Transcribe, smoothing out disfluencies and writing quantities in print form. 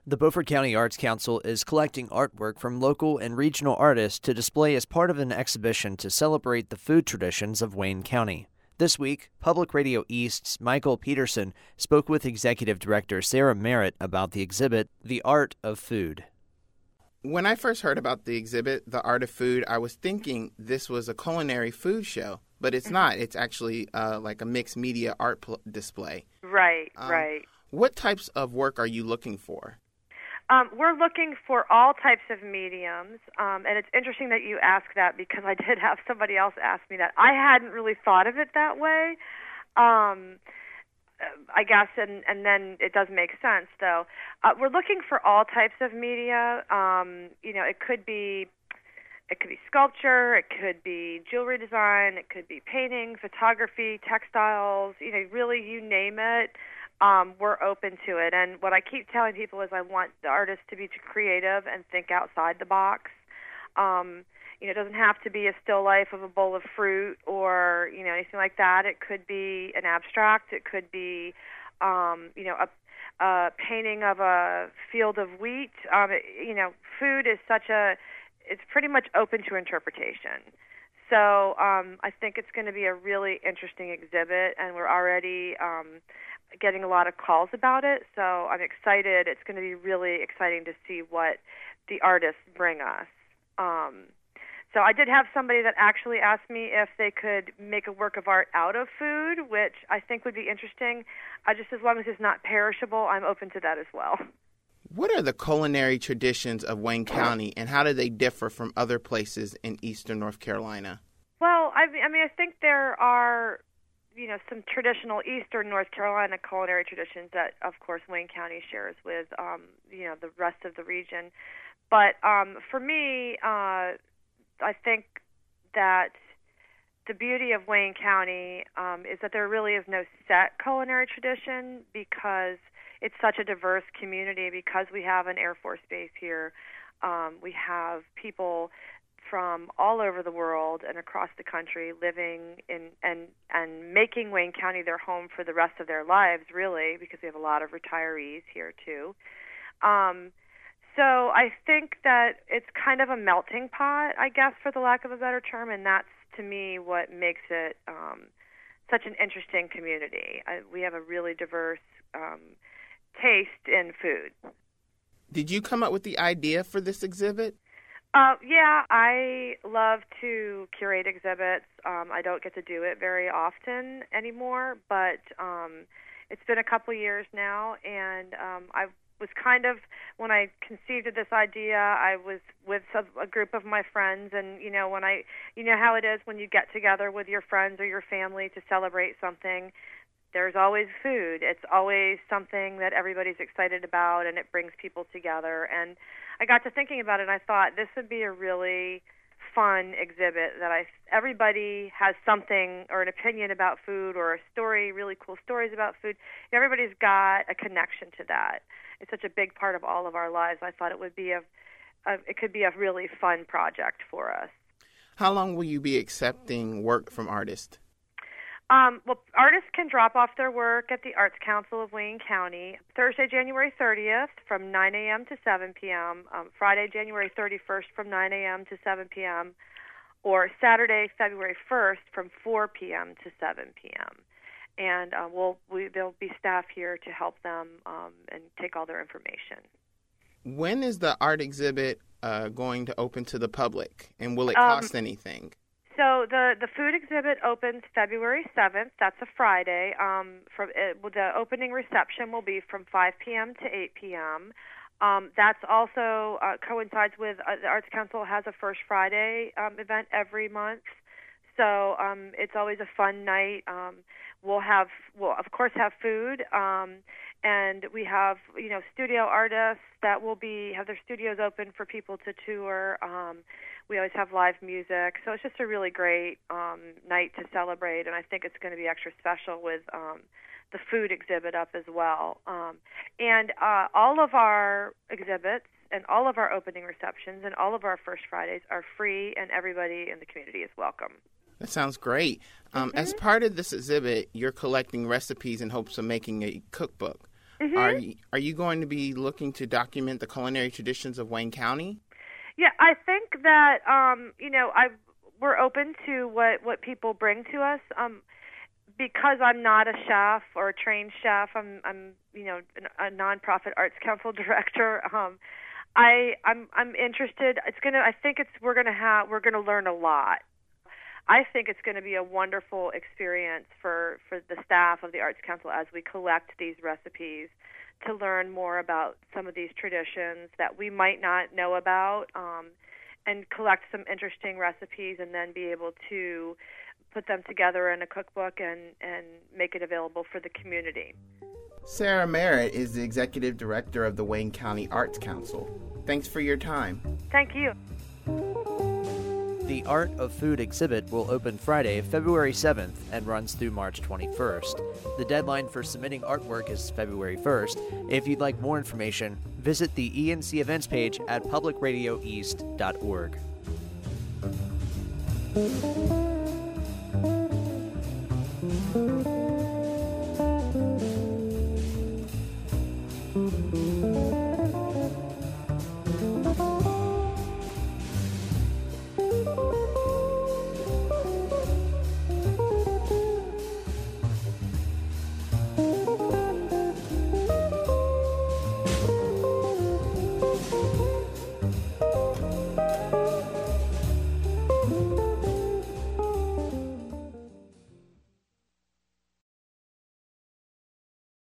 The Beaufort County Arts Council is collecting artwork from local and regional artists to display as part of an exhibition to celebrate the food traditions of Wayne County. This week, Public Radio East's Michael Peterson spoke with Executive Director Sarah Merritt about the exhibit, The Art of Food. When I first heard about the exhibit, The Art of Food, I was thinking this was a culinary food show, but it's not. It's actually like a mixed media art display. Right. What types of work are you looking for? We're looking for all types of mediums, and it's interesting that you ask that because I did have somebody else ask me that. I hadn't really thought of it that way, I guess, and then it does make sense, though. We're looking for all types of media. It could be sculpture, it could be jewelry design, it could be painting, photography, textiles, really you name it. We're open to it. And what I keep telling people is I want the artists to be creative and think outside the box. It doesn't have to be a still life of a bowl of fruit or, anything like that. It could be an abstract. It could be, a painting of a field of wheat. Food is it's pretty much open to interpretation. So I think it's going to be a really interesting exhibit, and we're already getting a lot of calls about it, so I'm excited. It's going to be really exciting to see what the artists bring us. So I did have somebody that actually asked me if they could make a work of art out of food, which I think would be interesting. Just as long as it's not perishable, I'm open to that as well. What are the culinary traditions of Wayne County, and how do they differ from other places in eastern North Carolina? Well, I think there are some traditional eastern North Carolina culinary traditions that, of course, Wayne County shares with, the rest of the region. But for me, I think that the beauty of Wayne County is that there really is no set culinary tradition because it's such a diverse community. Because we have an Air Force base here, we have people from all over the world and across the country living in and making Wayne County their home for the rest of their lives, really, because we have a lot of retirees here too. So I think that it's kind of a melting pot, I guess, for the lack of a better term, and that's, to me, what makes it such an interesting community. We have a really diverse taste in food. Did you come up with the idea for this exhibit? Yeah, I love to curate exhibits. I don't get to do it very often anymore, but it's been a couple years now, and I was kind of, when I conceived of this idea, I was with a group of my friends, and when how it is when you get together with your friends or your family to celebrate something, there's always food. It's always something that everybody's excited about, and it brings people together. And I got to thinking about it, and I thought this would be a really fun exhibit that everybody has something or an opinion about food or a story, really cool stories about food. Everybody's got a connection to that. It's such a big part of all of our lives. I thought it would be it could be a really fun project for us. How long will you be accepting work from artists? Well, artists can drop off their work at the Arts Council of Wayne County Thursday, January 30th from 9 a.m. to 7 p.m., Friday, January 31st from 9 a.m. to 7 p.m., or Saturday, February 1st from 4 p.m. to 7 p.m. And there'll be staff here to help them and take all their information. When is the art exhibit going to open to the public, and will it cost anything? So the food exhibit opens February 7th. That's a Friday. The opening reception will be from 5 p.m. to 8 p.m. That's also coincides with the Arts Council has a First Friday event every month. So it's always a fun night. We'll of course have food, and we have studio artists that will have their studios open for people to tour. We always have live music, so it's just a really great night to celebrate, and I think it's going to be extra special with the food exhibit up as well. And all of our exhibits and all of our opening receptions and all of our First Fridays are free, and everybody in the community is welcome. That sounds great. As part of this exhibit, you're collecting recipes in hopes of making a cookbook. Are you going to be looking to document the culinary traditions of Wayne County? Yeah, I think that we're open to what people bring to us. Because I'm not a chef or a trained chef, I'm a nonprofit arts council director. I'm interested. We're gonna learn a lot. I think it's going to be a wonderful experience for the staff of the Arts Council as we collect these recipes to learn more about some of these traditions that we might not know about, and collect some interesting recipes and then be able to put them together in a cookbook and make it available for the community. Sarah Merritt is the Executive Director of the Wayne County Arts Council. Thanks for your time. Thank you. The Art of Food exhibit will open Friday, February 7th and runs through March 21st. The deadline for submitting artwork is February 1st. If you'd like more information, visit the ENC events page at publicradioeast.org.